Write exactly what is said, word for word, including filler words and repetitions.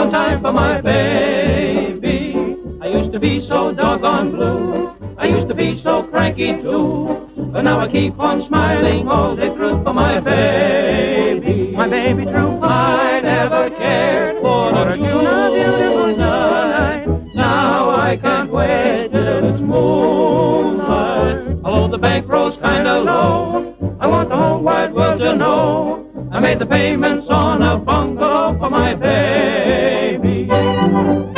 long time for my baby. I used to be so doggone blue. I used to be so cranky too. But now I keep on smiling all day through for my baby. My baby true. I never cared for a June a beautiful night. Now I can't wait till it's moonlight. Although the bankroll's kinda low, I want the whole wide world to know I made the payments on a bungalow for my baby.